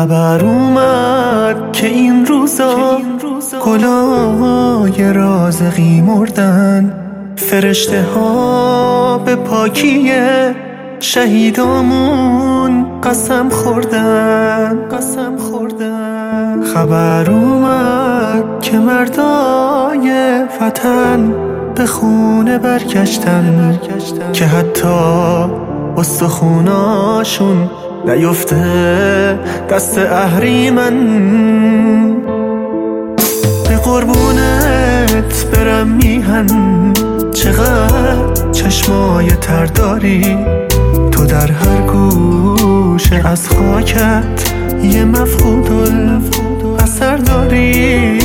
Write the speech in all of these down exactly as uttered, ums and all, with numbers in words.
خبر اومد که این روزا گلای رازقی مردن، فرشته ها به پاکی شهیدامون قسم خوردن قسم خوردن خبر اومد که مردای وطن به خونه برگشتن که حتی استخوناشون نیفته دست اهریمن. به قربونت برم میهن، چقدر چشمای تر داری تو، در هر گوشه از خاکت یه مفقود اثر داری.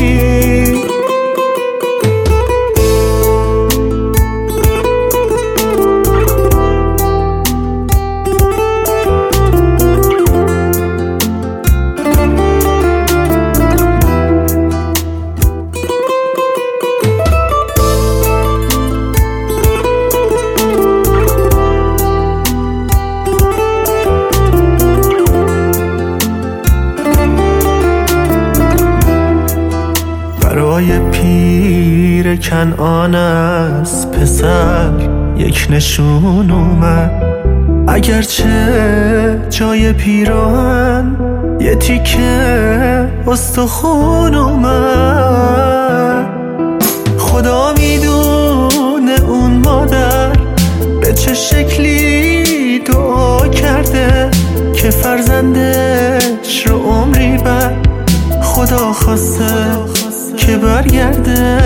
برای پیر کنعان از پسر یک نشون اومد، اگرچه جای پیراهن یه تیکه استخون اومد. خدا میدونه اون مادر به چه شکلی دعا کرده که فرزندش رو عمری بعد خدا خواسته که برگرده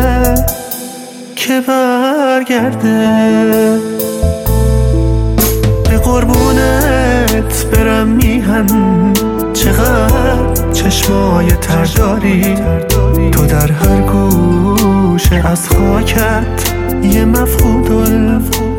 که برگرده. به قربونت برم میهن، چقدر چشمای تر داری تو، در هر گوشه از خاکت یه مفقود